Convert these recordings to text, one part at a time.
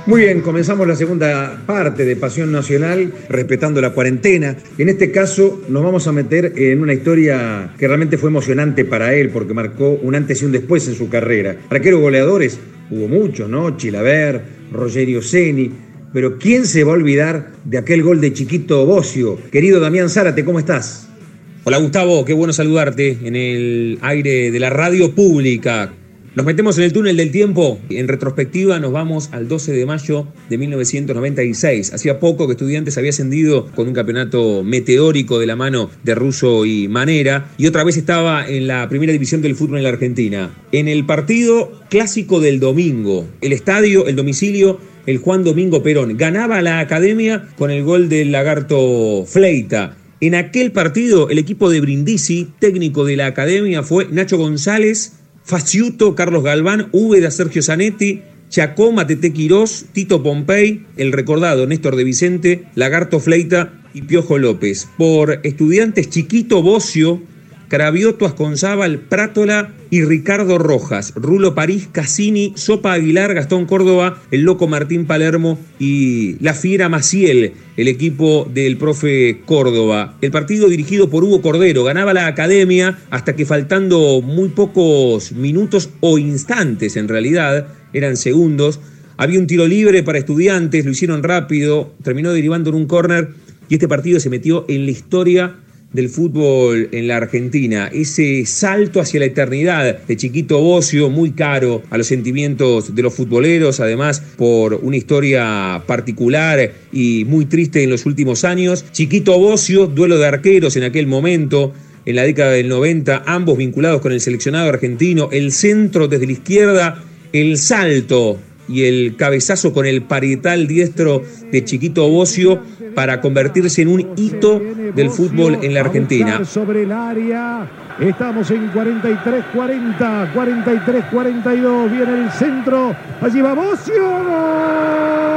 Muy bien, comenzamos la segunda parte de Pasión Nacional, respetando la cuarentena. En este caso nos vamos a meter en una historia que realmente fue emocionante para él, porque marcó un antes y un después en su carrera. Arqueros goleadores, hubo muchos, ¿no? Chilavert, Rogerio Ceni, pero ¿quién se va a olvidar de aquel gol de Chiquito Bocio? Querido Damián Zárate, ¿cómo estás? Hola Gustavo, qué bueno saludarte en el aire de la radio pública. Nos metemos en el túnel del tiempo. En retrospectiva nos vamos al 12 de mayo de 1996. Hacía poco que Estudiantes había ascendido con un campeonato meteórico de la mano de Russo y Manera, y otra vez estaba en la primera división del fútbol en la Argentina. En el partido clásico del domingo, el estadio, el domicilio, el Juan Domingo Perón. Ganaba la Academia con el gol del Lagarto Fleita. En aquel partido el equipo de Brindisi, técnico de la Academia, fue Nacho González, Faciuto, Carlos Galván, Úbeda, Sergio Zanetti, Chacoma, Tete Quirós, Tito Pompey, el recordado Néstor de Vicente, Lagarto Fleita y Piojo López. Por Estudiantes, Chiquito Bocio, Cravioto, Asconzábal, Prátola y Ricardo Rojas, Rulo París, Cassini, Sopa Aguilar, Gastón Córdoba, el Loco Martín Palermo y la Fiera Maciel, el equipo del profe Córdoba. El partido dirigido por Hugo Cordero, ganaba la Academia hasta que, faltando muy pocos minutos o instantes, en realidad eran segundos, había un tiro libre para Estudiantes, lo hicieron rápido, terminó derivando en un córner y este partido se metió en la historia del fútbol en la Argentina. Ese salto hacia la eternidad de Chiquito Bocio, muy caro a los sentimientos de los futboleros, además por una historia particular y muy triste en los últimos años. Chiquito Bocio, duelo de arqueros en aquel momento, en la década del 90, ambos vinculados con el seleccionado argentino, el centro desde la izquierda, el salto y el cabezazo con el parietal diestro de Chiquito Bocio para convertirse en un hito del fútbol en la Argentina. Sobre el área, estamos en 43-40, 43-42, viene el centro, allí va Bocio.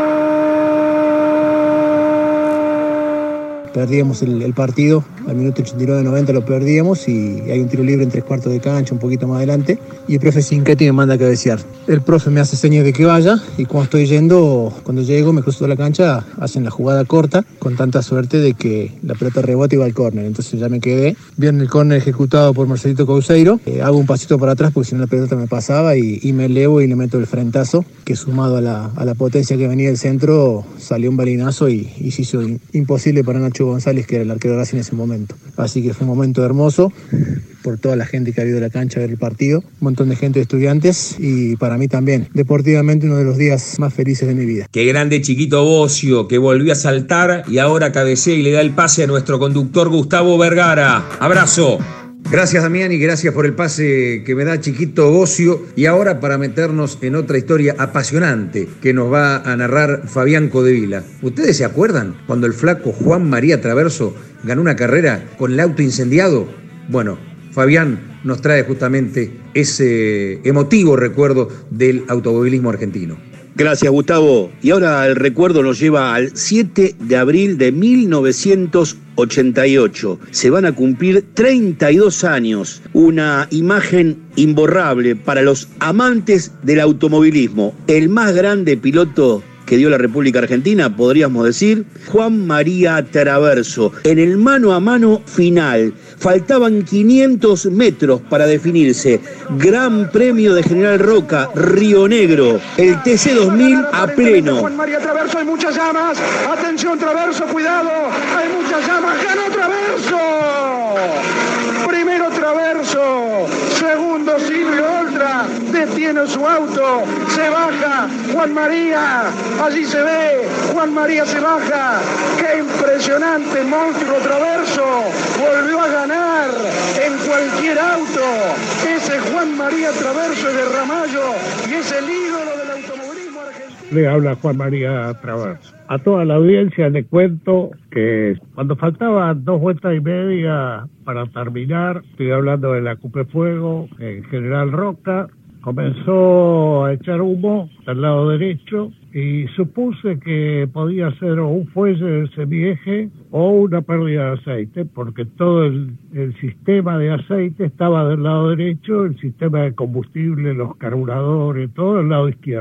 Perdíamos el partido, al minuto 89-90 lo perdíamos y hay un tiro libre en 3/4 de cancha, un poquito más adelante, y el profe Cinquetti me manda a cabecear. El profe me hace señas de que vaya y cuando llego, me cruzo toda la cancha, hacen la jugada corta, con tanta suerte de que la pelota rebota y va al córner, entonces ya me quedé. Viene el córner ejecutado por Marcelito Couseiro, hago un pasito para atrás porque si no la pelota me pasaba y me elevo y le meto el frentazo, que sumado a la potencia que venía del centro, salió un balinazo y se hizo imposible para Nacho González, que era el arquero de Racing en ese momento. Así que fue un momento hermoso por toda la gente que ha ido a la cancha a ver el partido, un montón de gente de Estudiantes y para mí también, deportivamente, uno de los días más felices de mi vida. Qué grande Chiquito Bocio, que volvió a saltar y ahora cabecea y le da el pase a nuestro conductor Gustavo Vergara. Abrazo. Gracias, Damián, y gracias por el pase que me da Chiquito Bocio. Y ahora para meternos en otra historia apasionante que nos va a narrar Fabián Codevila. ¿Ustedes se acuerdan cuando el flaco Juan María Traverso ganó una carrera con el auto incendiado? Bueno, Fabián nos trae justamente ese emotivo recuerdo del automovilismo argentino. Gracias, Gustavo. Y ahora el recuerdo nos lleva al 7 de abril de 1988. Se van a cumplir 32 años. Una imagen imborrable para los amantes del automovilismo. El más grande piloto que dio la República Argentina, podríamos decir, Juan María Traverso. En el mano a mano final, faltaban 500 metros para definirse. Gran Premio de General Roca, Río Negro, el TC2000 a pleno. Juan María Traverso, hay muchas llamas. Atención, Traverso, cuidado. Hay muchas llamas. ¡Ganó Traverso! Primero Traverso, segundo Silvio Oltra, detiene su auto, se baja Juan María, allí se ve, Juan María se baja, qué impresionante monstruo Traverso, volvió a ganar en cualquier auto, ese Juan María Traverso es de Ramallo y es el ídolo del automovilismo argentino. Le habla Juan María Traverso. A toda la audiencia le cuento que cuando faltaban 2 vueltas y media para terminar, estoy hablando de la Cupefuego en General Roca, comenzó a echar humo del lado derecho y supuse que podía ser o un fuelle del semieje o una pérdida de aceite, porque todo el sistema de aceite estaba del lado derecho, el sistema de combustible, los carburadores, todo del lado izquierdo.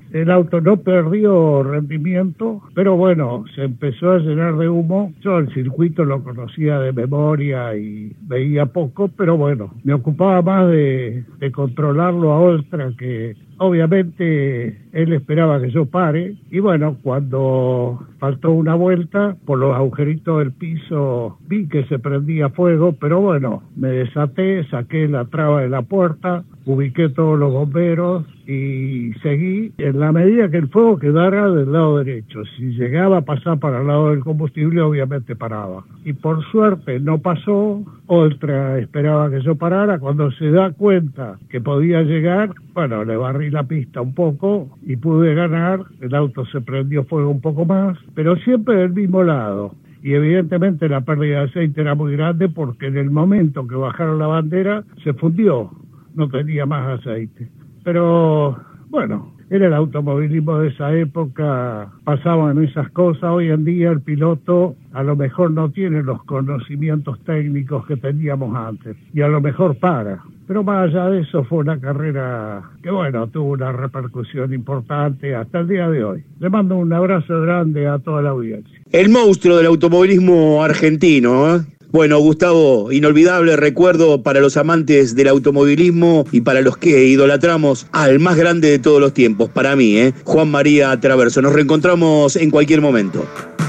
El auto no perdió rendimiento, pero bueno, se empezó a llenar de humo. Yo el circuito lo conocía de memoria y veía poco, pero bueno, me ocupaba más de controlarlo a Oltra, que obviamente él esperaba que yo pare. Y bueno, cuando faltó una vuelta, por los agujeritos del piso vi que se prendía fuego, pero bueno, me desaté, saqué la traba de la puerta, ubiqué todos los bomberos y seguí en la medida que el fuego quedara del lado derecho. Si llegaba a pasar para el lado del combustible, obviamente paraba. Y por suerte no pasó. Oltra esperaba que yo parara. Cuando se da cuenta que podía llegar, bueno, le barrí la pista un poco y pude ganar. El auto se prendió fuego un poco más, pero siempre del mismo lado. Y evidentemente la pérdida de aceite era muy grande porque en el momento que bajaron la bandera se fundió, no tenía más aceite. Pero bueno, era el automovilismo de esa época, pasaban esas cosas. Hoy en día el piloto a lo mejor no tiene los conocimientos técnicos que teníamos antes y a lo mejor para. Pero más allá de eso fue una carrera que bueno, tuvo una repercusión importante hasta el día de hoy. Le mando un abrazo grande a toda la audiencia. El monstruo del automovilismo argentino, ¿eh? Bueno, Gustavo, inolvidable recuerdo para los amantes del automovilismo y para los que idolatramos al más grande de todos los tiempos, para mí, Juan María Traverso. Nos reencontramos en cualquier momento.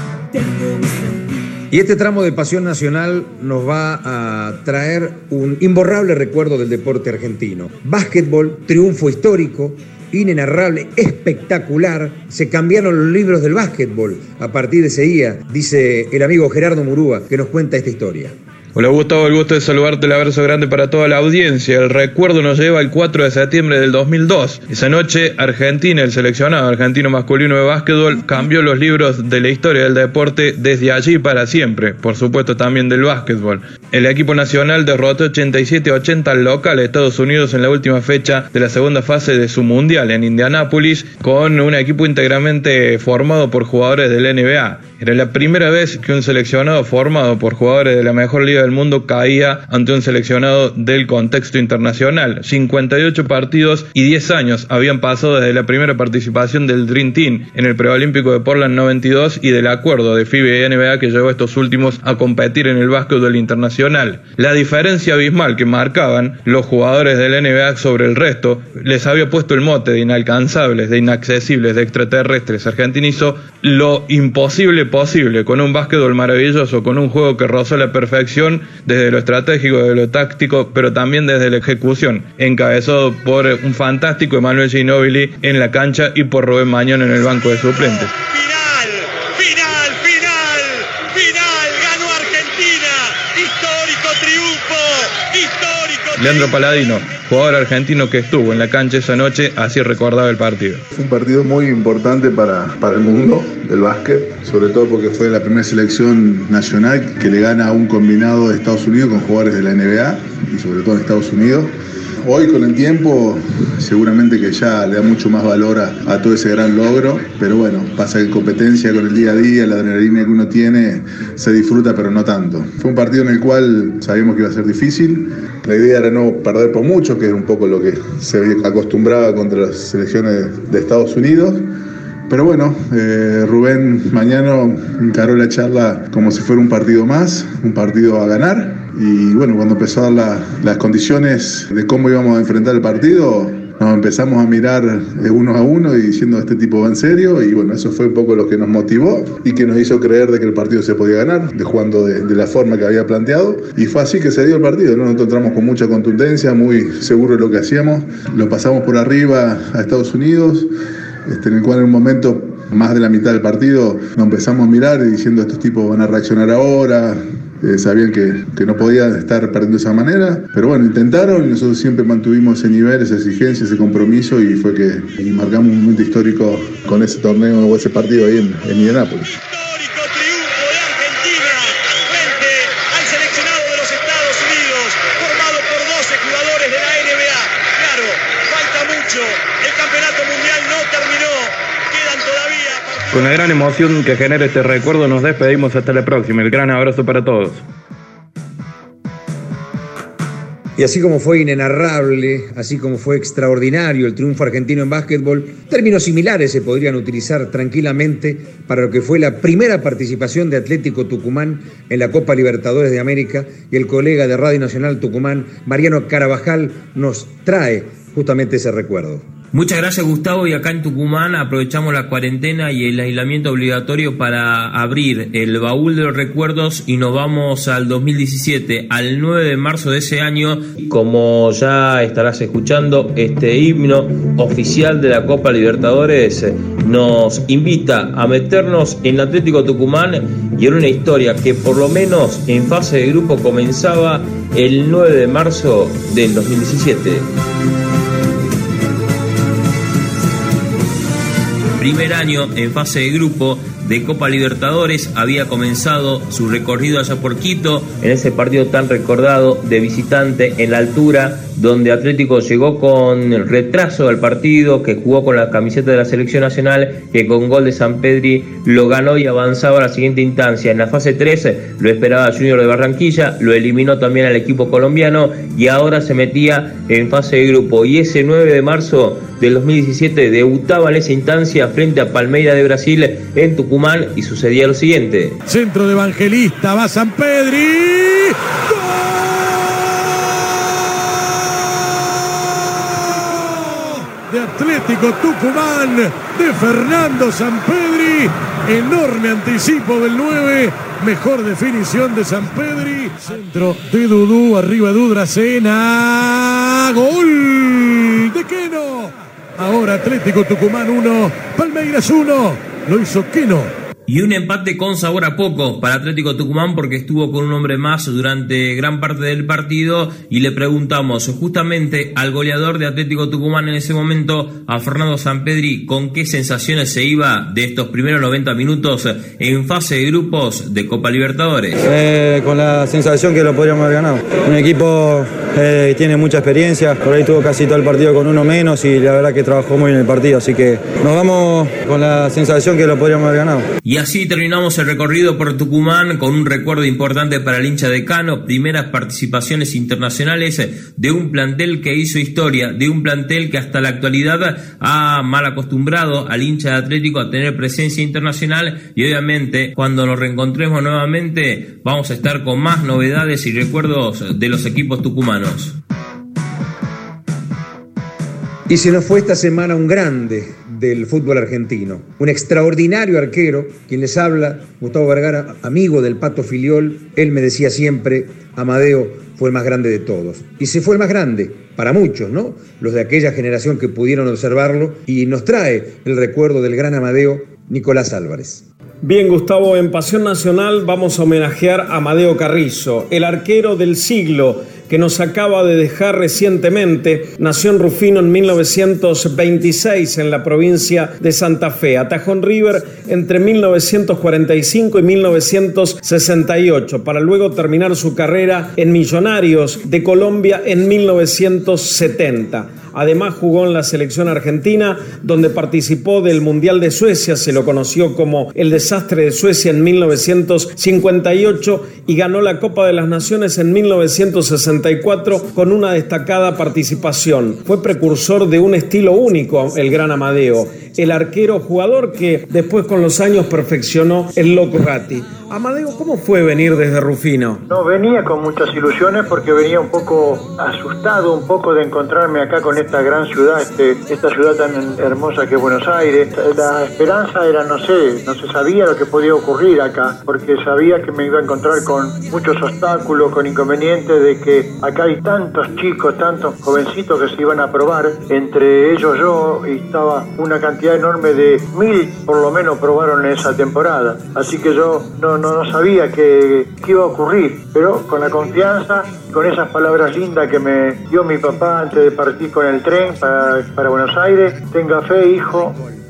Y este tramo de Pasión Nacional nos va a traer un imborrable recuerdo del deporte argentino. Básquetbol, triunfo histórico, inenarrable, espectacular. Se cambiaron los libros del básquetbol a partir de ese día, dice el amigo Gerardo Murúa, que nos cuenta esta historia. Hola Gustavo, el gusto de saludarte, el abrazo grande para toda la audiencia. El recuerdo nos lleva al 4 de septiembre del 2002. Esa noche, Argentina, el seleccionado argentino masculino de básquetbol, cambió los libros de la historia del deporte desde allí para siempre, por supuesto también del básquetbol. El equipo nacional derrotó 87-80 al local de Estados Unidos en la última fecha de la segunda fase de su mundial en Indianápolis, con un equipo íntegramente formado por jugadores del NBA. Era la primera vez que un seleccionado formado por jugadores de la mejor liga del mundo caía ante un seleccionado del contexto internacional. 58 partidos y 10 años habían pasado desde la primera participación del Dream Team en el preolímpico de Portland 92 y del acuerdo de FIBA y NBA que llevó a estos últimos a competir en el básquetbol internacional. La diferencia abismal que marcaban los jugadores del NBA sobre el resto les había puesto el mote de inalcanzables, de inaccesibles, de extraterrestres. Argentina hizo lo imposible posible, con un básquetbol maravilloso, con un juego que rozó la perfección desde lo estratégico, desde lo táctico, pero también desde la ejecución, encabezado por un fantástico Emanuel Ginóbili en la cancha y por Rubén Mañón en el banco de suplentes. Ganó Argentina, histórico triunfo, histórico. Leandro Paladino, jugador argentino que estuvo en la cancha esa noche, así recordaba el partido. Fue un partido muy importante para el mundo del básquet, sobre todo porque fue la primera selección nacional que le gana a un combinado de Estados Unidos con jugadores de la NBA y sobre todo en Estados Unidos. Hoy con el tiempo seguramente que ya le da mucho más valor a todo ese gran logro, pero bueno, pasa que en competencia con el día a día, la adrenalina que uno tiene, se disfruta pero no tanto. Fue un partido en el cual sabíamos que iba a ser difícil, la idea era no perder por mucho, que es un poco lo que se acostumbraba contra las selecciones de Estados Unidos. Pero bueno, Rubén Mañano encaró la charla como si fuera un partido más, un partido a ganar. Y bueno, cuando empezó a dar las condiciones de cómo íbamos a enfrentar el partido, nos empezamos a mirar uno a uno y diciendo este tipo va en serio. Y bueno, eso fue un poco lo que nos motivó y que nos hizo creer de que el partido se podía ganar, de jugando de la forma que había planteado. Y fue así que se dio el partido, ¿no? Nosotros entramos con mucha contundencia, muy seguros de lo que hacíamos. Lo pasamos por arriba a Estados Unidos. En el cual en un momento, más de la mitad del partido, nos empezamos a mirar y diciendo estos tipos van a reaccionar ahora. Sabían que no podían estar perdiendo de esa manera, pero bueno, intentaron y nosotros siempre mantuvimos ese nivel, esa exigencia, ese compromiso y fue que marcamos un momento histórico con ese torneo o ese partido ahí en Indianápolis. Histórico triunfo de Argentina frente al seleccionado de los Estados Unidos, formado por 12 jugadores de la NBA. Claro, falta mucho, el campeonato mundial no terminó, quedan todavía partidos. Con la gran emoción que genera este recuerdo nos despedimos hasta la próxima. El gran abrazo para todos. Y así como fue inenarrable, así como fue extraordinario el triunfo argentino en básquetbol, términos similares se podrían utilizar tranquilamente para lo que fue la primera participación de Atlético Tucumán en la Copa Libertadores de América, y el colega de Radio Nacional Tucumán, Mariano Carabajal, nos trae justamente ese recuerdo. Muchas gracias, Gustavo, y acá en Tucumán aprovechamos la cuarentena y el aislamiento obligatorio para abrir el baúl de los recuerdos y nos vamos al 2017, al 9 de marzo de ese año. Como ya estarás escuchando, este himno oficial de la Copa Libertadores nos invita a meternos en Atlético Tucumán y en una historia que por lo menos en fase de grupo comenzaba el 9 de marzo del 2017. Primer año en fase de grupo de Copa Libertadores, había comenzado su recorrido allá por Quito, en ese partido tan recordado de visitante en la altura, donde Atlético llegó con retraso al partido, que jugó con la camiseta de la selección nacional, que con gol de Sampedri lo ganó y avanzaba a la siguiente instancia. En la fase 3 lo esperaba Junior de Barranquilla, lo eliminó también al equipo colombiano y ahora se metía en fase de grupo. Y ese 9 de marzo del 2017 debutaba en esa instancia frente a Palmeiras de Brasil en Tucumán y sucedía lo siguiente. Centro de Evangelista, va Sampedri. ¡Gol! De Atlético Tucumán, de Fernando Sampedri. Enorme anticipo del 9. Mejor definición de Sampedri. Centro de Dudú, arriba Dudracena. ¡Gol de Queno! Ahora Atlético Tucumán 1, Palmeiras 1. Lo hizo Queno. Y un empate con sabor a poco para Atlético Tucumán, porque estuvo con un hombre más durante gran parte del partido, y le preguntamos justamente al goleador de Atlético Tucumán en ese momento, a Fernando Sampedri, con qué sensaciones se iba de estos primeros 90 minutos en fase de grupos de Copa Libertadores. Con la sensación que lo podríamos haber ganado. Un equipo que tiene mucha experiencia, por ahí tuvo casi todo el partido con uno menos y la verdad que trabajó muy bien el partido, así que nos vamos con la sensación que lo podríamos haber ganado. Y así terminamos el recorrido por Tucumán con un recuerdo importante para el hincha decano, primeras participaciones internacionales de un plantel que hizo historia, de un plantel que hasta la actualidad ha mal acostumbrado al hincha de Atlético a tener presencia internacional, y obviamente cuando nos reencontremos nuevamente vamos a estar con más novedades y recuerdos de los equipos tucumanos. Y se nos fue esta semana un grande del fútbol argentino, un extraordinario arquero, quien les habla, Gustavo Vergara, amigo del Pato Filiol. Él me decía siempre, Amadeo fue el más grande de todos. Y se fue el más grande, para muchos, ¿no? Los de aquella generación que pudieron observarlo, y nos trae el recuerdo del gran Amadeo, Nicolás Álvarez. Bien, Gustavo, en Pasión Nacional vamos a homenajear a Amadeo Carrizo, el arquero del siglo que nos acaba de dejar recientemente. Nació en Rufino en 1926 en la provincia de Santa Fe. Atajó en River entre 1945 y 1968 para luego terminar su carrera en Millonarios de Colombia en 1970. Además jugó en la selección argentina, donde participó del Mundial de Suecia, se lo conoció como el desastre de Suecia en 1958, y ganó la Copa de las Naciones en 1964 con una destacada participación. Fue precursor de un estilo único, el gran Amadeo, el arquero jugador que después con los años perfeccionó el Loco Gatti. Amadeo, ¿cómo fue venir desde Rufino? No, venía con muchas ilusiones porque venía un poco asustado, un poco de encontrarme acá con esta gran ciudad, esta ciudad tan hermosa que es Buenos Aires. La esperanza era, no se sabía lo que podía ocurrir acá, porque sabía que me iba a encontrar con muchos obstáculos, con inconvenientes de que acá hay tantos chicos, tantos jovencitos que se iban a probar, entre ellos yo, y estaba una cantidad enorme de 1000 por lo menos probaron en esa temporada, así que yo no sabía qué iba a ocurrir, pero con la confianza, con esas palabras lindas que me dio mi papá antes de partir con el tren para Buenos Aires: tenga fe, hijo,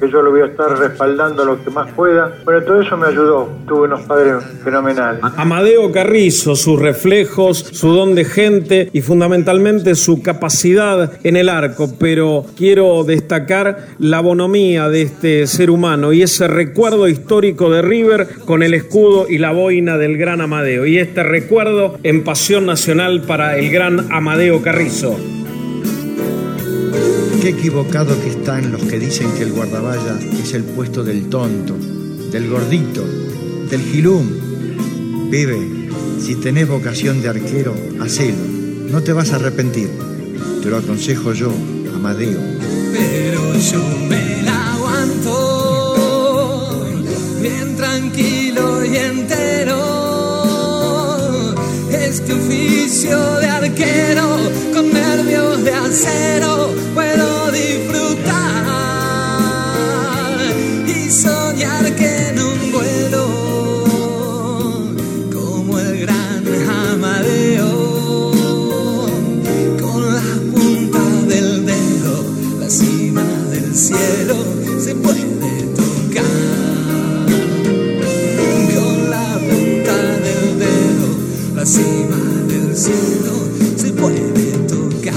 que yo lo voy a estar respaldando lo que más pueda. Bueno, todo eso me ayudó, tuve unos padres fenomenales. Amadeo Carrizo, sus reflejos, su don de gente y fundamentalmente su capacidad en el arco, pero quiero destacar la bonomía de este ser humano y ese recuerdo histórico de River con el escudo y la boina del gran Amadeo, y este recuerdo en Pasión Nacional para el gran Amadeo Carrizo. Qué equivocado que están los que dicen que el guardamalla es el puesto del tonto, del gordito, del gilum. Pibe, si tenés vocación de arquero, hacelo, no te vas a arrepentir. Te lo aconsejo yo, Amadeo. Pero yo me la aguanto, bien tranquilo y entero. Este oficio de arquero, con nervios de acero, puedo disfrutar y soñar que en un vuelo, como el gran Amadeo, con la punta del dedo, la cima del cielo se puede tocar. Con la punta del dedo, la cima del cielo se puede tocar.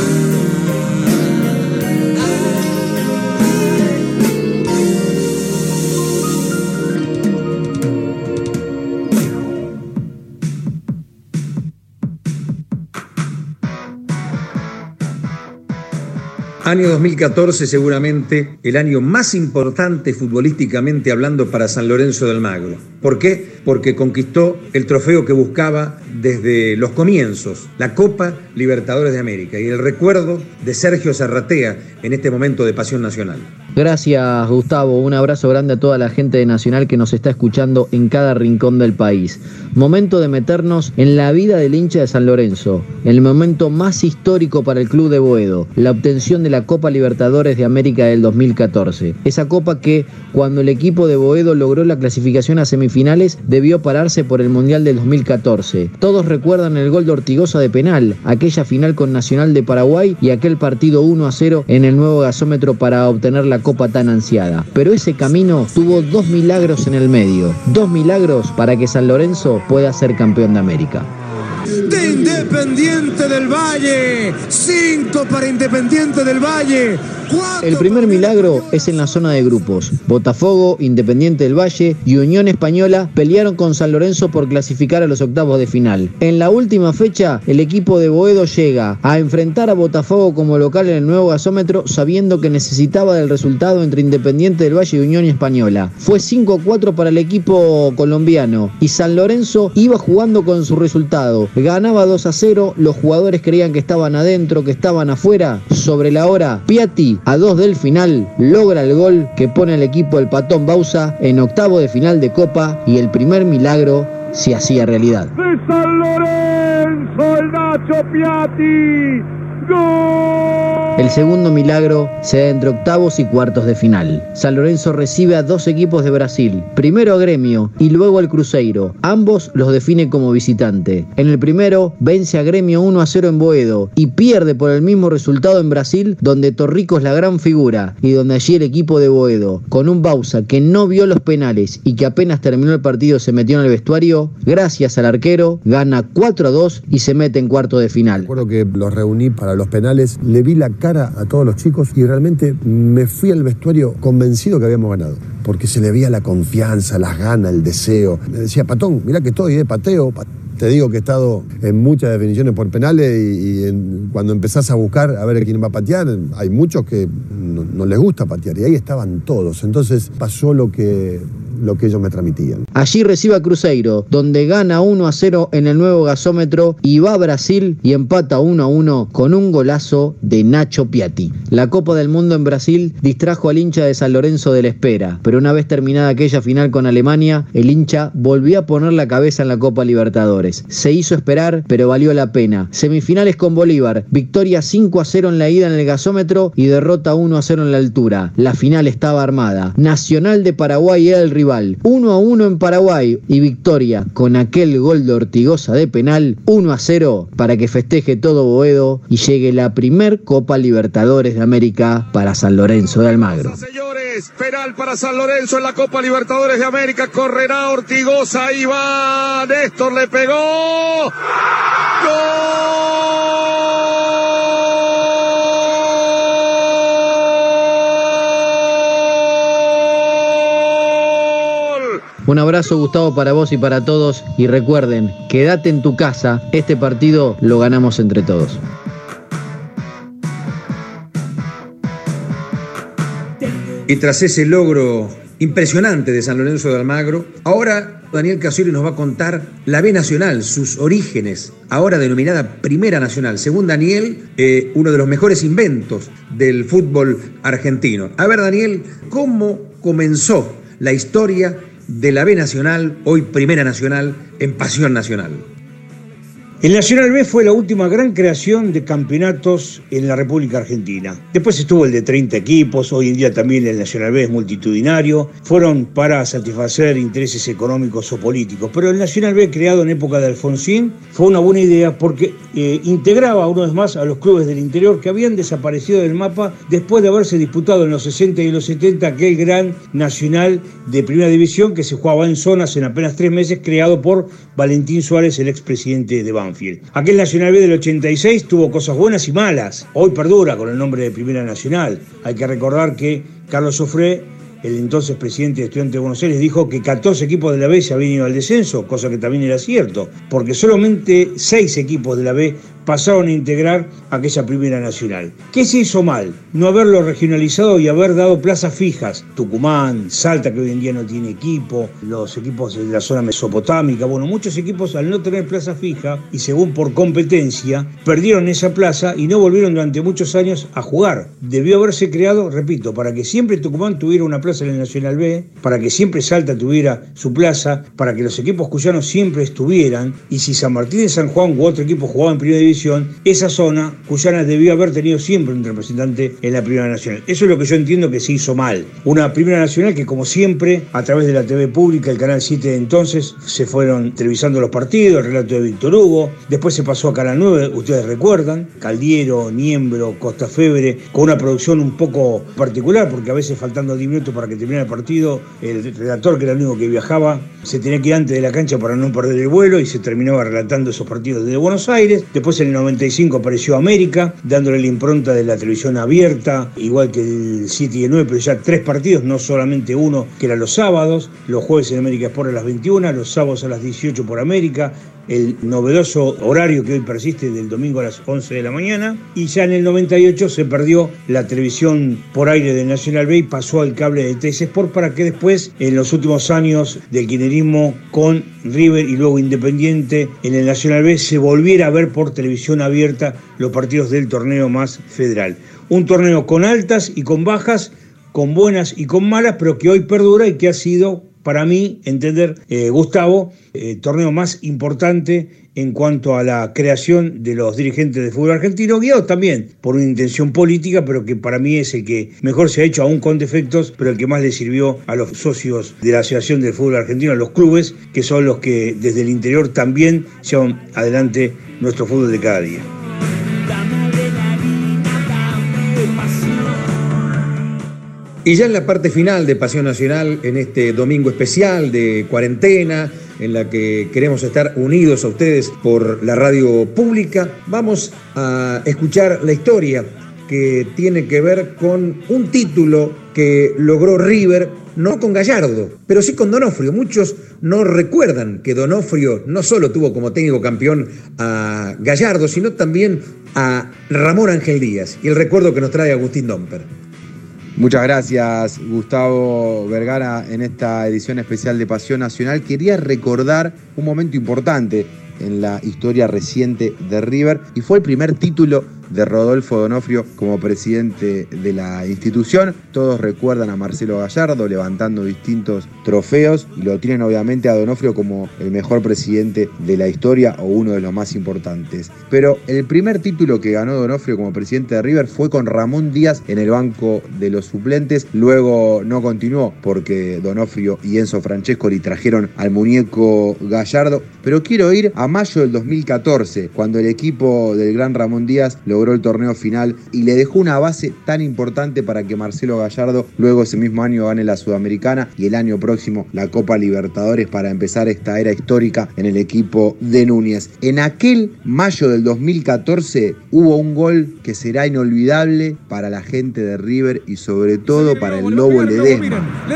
Año 2014, seguramente el año más importante futbolísticamente hablando para San Lorenzo de Almagro. ¿Por qué? Porque conquistó el trofeo que buscaba desde los comienzos, la Copa Libertadores de América, y el recuerdo de Sergio Zarratea en este momento de Pasión Nacional. Gracias, Gustavo. Un abrazo grande a toda la gente de Nacional que nos está escuchando en cada rincón del país. Momento de meternos en la vida del hincha de San Lorenzo, el momento más histórico para el club de Boedo, la obtención de la Copa Libertadores de América del 2014. Esa copa que, cuando el equipo de Boedo logró la clasificación a semifinales, debió pararse por el Mundial del 2014. Todos recuerdan el gol de Ortigosa de penal, aquella final con Nacional de Paraguay y aquel partido 1-0 en el nuevo gasómetro para obtener la copa tan ansiada. Pero ese camino tuvo dos milagros en el medio. Dos milagros para que San Lorenzo pueda ser campeón de América. De Independiente del Valle, 5 para Independiente del Valle. El primer milagro es en la zona de grupos. Botafogo, Independiente del Valle y Unión Española pelearon con San Lorenzo por clasificar a los octavos de final. En la última fecha, el equipo de Boedo llega a enfrentar a Botafogo como local en el nuevo gasómetro, sabiendo que necesitaba del resultado entre Independiente del Valle y Unión Española. Fue 5-4 para el equipo colombiano y San Lorenzo iba jugando con su resultado. Ganaba 2-0, los jugadores creían que estaban adentro, que estaban afuera. Sobre la hora, Piatti, a 2 del final, logra el gol que pone al equipo del Patón Bausa en octavo de final de Copa, y el primer milagro se hacía realidad. De San Lorenzo, el Nacho Piatti. ¡Gol! El segundo milagro se da entre octavos y cuartos de final. San Lorenzo recibe a dos equipos de Brasil, primero a Gremio y luego al Cruzeiro. Ambos los define como visitante. En el primero vence a Gremio 1-0 en Boedo y pierde por el mismo resultado en Brasil, donde Torrico es la gran figura y donde allí el equipo de Boedo, con un Bausa que no vio los penales y que apenas terminó el partido se metió en el vestuario, gracias al arquero, gana 4-2 y se mete en cuarto de final. Recuerdo que los reuní para los penales, le vi la cara a todos los chicos y realmente me fui al vestuario convencido que habíamos ganado, porque se le veía la confianza, las ganas, el deseo. Me decía, Patón, mirá que estoy, pateo. Te digo que he estado en muchas definiciones por penales y cuando empezás a buscar a ver quién va a patear, hay muchos que no les gusta patear y ahí estaban todos. Entonces pasó lo que ellos me transmitían. Allí recibe a Cruzeiro, donde gana 1-0 en el nuevo gasómetro y va a Brasil y empata 1-1 con un golazo de Nacho Piatti. La Copa del Mundo en Brasil distrajo al hincha de San Lorenzo de la espera, pero una vez terminada aquella final con Alemania, el hincha volvió a poner la cabeza en la Copa Libertadores. Se hizo esperar, pero valió la pena. Semifinales con Bolívar, victoria 5-0 en la ida en el gasómetro y derrota 1-0 en la altura. La final estaba armada. Nacional de Paraguay era el rival. 1-1 en Paraguay y victoria con aquel gol de Ortigosa de penal, 1-0 para que festeje todo Boedo y llegue la primer Copa Libertadores de América para San Lorenzo de Almagro. Señores, González, penal para San Lorenzo en la Copa Libertadores de América, correrá Ortigosa, ahí va, Néstor le pegó, ¡gol! Un abrazo, Gustavo, para vos y para todos, y recuerden, quédate en tu casa, este partido lo ganamos entre todos. Y tras ese logro impresionante de San Lorenzo de Almagro, ahora Daniel Casoli nos va a contar la B Nacional, sus orígenes, ahora denominada Primera Nacional. Según Daniel, uno de los mejores inventos del fútbol argentino. A ver, Daniel, ¿cómo comenzó la historia de la B Nacional, hoy Primera Nacional, en Pasión Nacional? El Nacional B fue la última gran creación de campeonatos en la República Argentina. Después estuvo el de 30 equipos, hoy en día también el Nacional B es multitudinario. Fueron para satisfacer intereses económicos o políticos. Pero el Nacional B, creado en época de Alfonsín, fue una buena idea porque integraba una vez más a los clubes del interior que habían desaparecido del mapa después de haberse disputado en los 60 y los 70 aquel gran Nacional de Primera División que se jugaba en zonas en apenas 3 meses, creado por Valentín Suárez, el expresidente de Banfield. Aquel Nacional B del 86 tuvo cosas buenas y malas. Hoy perdura con el nombre de Primera Nacional. Hay que recordar que Carlos Sofré, el entonces presidente de Estudiantes de Buenos Aires, dijo que 14 equipos de la B se habían ido al descenso, cosa que también era cierto, porque solamente 6 equipos de la B pasaron a integrar aquella Primera Nacional. ¿Qué se hizo mal? No haberlo regionalizado y haber dado plazas fijas. Tucumán, Salta, que hoy en día no tiene equipo, los equipos de la zona mesopotámica, bueno, muchos equipos al no tener plaza fija y según por competencia, perdieron esa plaza y no volvieron durante muchos años a jugar. Debió haberse creado, repito, para que siempre Tucumán tuviera una plaza en el Nacional B, para que siempre Salta tuviera su plaza, para que los equipos cuyanos siempre estuvieran, y si San Martín de San Juan u otro equipo jugaba en Primera División, esa zona cuyana debió haber tenido siempre un representante en la Primera Nacional. Eso es lo que yo entiendo que se hizo mal. Una Primera Nacional que, como siempre, a través de la TV pública, el Canal 7 de entonces, se fueron televisando los partidos, el relato de Víctor Hugo, después se pasó a Canal 9, ustedes recuerdan, Caldiero, Niembro, Costa Febre, con una producción un poco particular, porque a veces faltando 10 minutos para que terminara el partido, el redactor, que era el único que viajaba, se tenía que ir antes de la cancha para no perder el vuelo y se terminaba relatando esos partidos desde Buenos Aires. Después en el 95 apareció América, dándole la impronta de la televisión abierta, igual que el 7 y el 9, pero ya 3 partidos, no solamente uno, que eran los sábados, los jueves en América Sport a las 21, los sábados a las 18 por América, el novedoso horario que hoy persiste del domingo a las 11 de la mañana, y ya en el 98 se perdió la televisión por aire del Nacional B y pasó al cable de TS Sport, para que después, en los últimos años del kirchnerismo con River y luego Independiente en el Nacional B, se volviera a ver por televisión abierta los partidos del torneo más federal. Un torneo con altas y con bajas, con buenas y con malas, pero que hoy perdura y que ha sido, para mí, entender, Gustavo, torneo más importante en cuanto a la creación de los dirigentes del fútbol argentino, guiados también por una intención política, pero que para mí es el que mejor se ha hecho, aún con defectos, pero el que más le sirvió a los socios de la Asociación del Fútbol Argentino, a los clubes, que son los que desde el interior también llevan adelante nuestro fútbol de cada día. Y ya en la parte final de Pasión Nacional, en este domingo especial de cuarentena, en la que queremos estar unidos a ustedes por la radio pública, vamos a escuchar la historia que tiene que ver con un título que logró River, no con Gallardo, pero sí con D'Onofrio. Muchos no recuerdan que D'Onofrio no solo tuvo como técnico campeón a Gallardo, sino también a Ramón Ángel Díaz. Y el recuerdo que nos trae Agustín Domper. Muchas gracias, Gustavo Vergara. En esta edición especial de Pasión Nacional quería recordar un momento importante en la historia reciente de River, y fue el primer título de Rodolfo D'Onofrio como presidente de la institución. Todos recuerdan a Marcelo Gallardo levantando distintos trofeos y lo tienen obviamente a D'Onofrio como el mejor presidente de la historia o uno de los más importantes. Pero el primer título que ganó D'Onofrio como presidente de River fue con Ramón Díaz en el banco de los suplentes. Luego no continuó porque D'Onofrio y Enzo Francescoli trajeron al muñeco Gallardo. Pero quiero ir a mayo del 2014, cuando el equipo del gran Ramón Díaz logró el torneo final y le dejó una base tan importante para que Marcelo Gallardo luego ese mismo año gane la Sudamericana y el año próximo la Copa Libertadores para empezar esta era histórica en el equipo de Núñez. En aquel mayo del 2014 hubo un gol que será inolvidable para la gente de River y sobre todo para el Lobo Ledesma.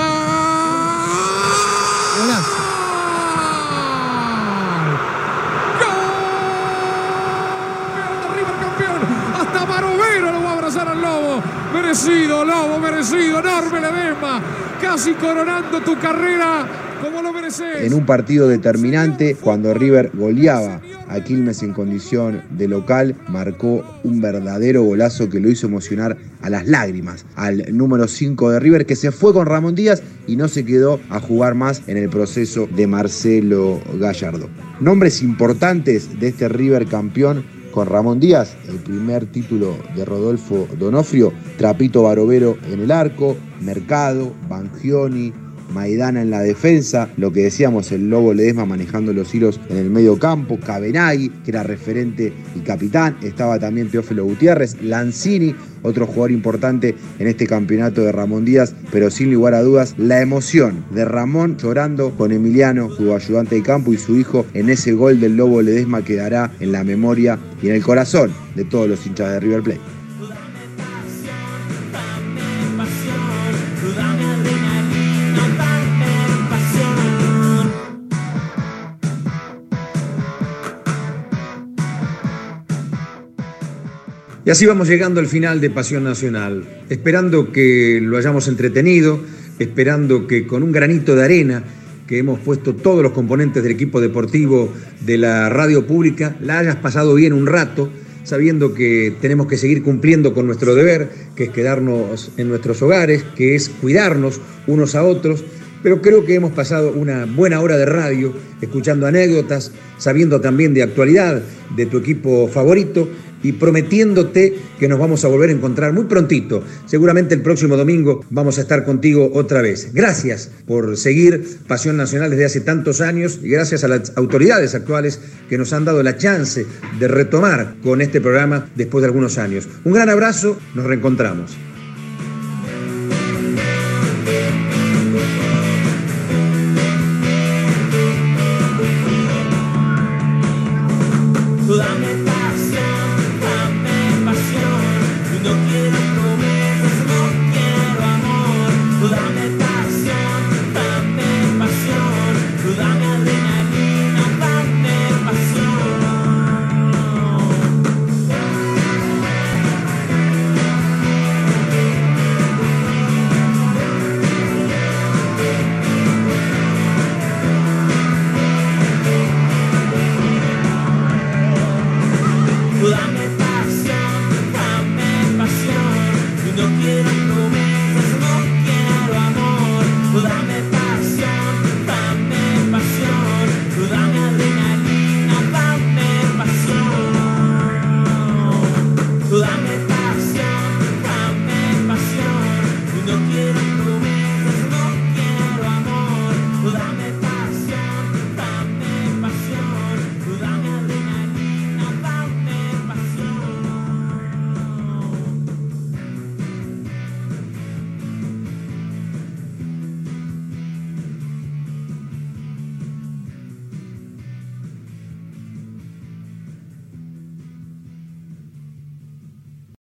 Merecido, Lobo, merecido, enorme Ledesma, casi coronando tu carrera como lo mereces. En un partido determinante, cuando River goleaba a Quilmes en condición de local, marcó un verdadero golazo que lo hizo emocionar a las lágrimas al número 5 de River, que se fue con Ramón Díaz y no se quedó a jugar más en el proceso de Marcelo Gallardo. Nombres importantes de este River campeón: con Ramón Díaz, el primer título de Rodolfo Donofrio, Trapito Barovero en el arco, Mercado, Bangioni, Maidana en la defensa, lo que decíamos, el Lobo Ledesma manejando los hilos en el medio campo, Cabenagui, que era referente y capitán, estaba también Teófilo Gutiérrez, Lanzini, otro jugador importante en este campeonato de Ramón Díaz, pero sin lugar a dudas, la emoción de Ramón llorando con Emiliano, su ayudante de campo, y su hijo en ese gol del Lobo Ledesma quedará en la memoria y en el corazón de todos los hinchas de River Plate. Y así vamos llegando al final de Pasión Nacional, esperando que lo hayamos entretenido, esperando que con un granito de arena que hemos puesto todos los componentes del equipo deportivo de la radio pública, la hayas pasado bien un rato, sabiendo que tenemos que seguir cumpliendo con nuestro deber, que es quedarnos en nuestros hogares, que es cuidarnos unos a otros. Pero creo que hemos pasado una buena hora de radio, escuchando anécdotas, sabiendo también de actualidad de tu equipo favorito y prometiéndote que nos vamos a volver a encontrar muy prontito. Seguramente el próximo domingo vamos a estar contigo otra vez. Gracias por seguir Pasión Nacional desde hace tantos años y gracias a las autoridades actuales que nos han dado la chance de retomar con este programa después de algunos años. Un gran abrazo, nos reencontramos. Dame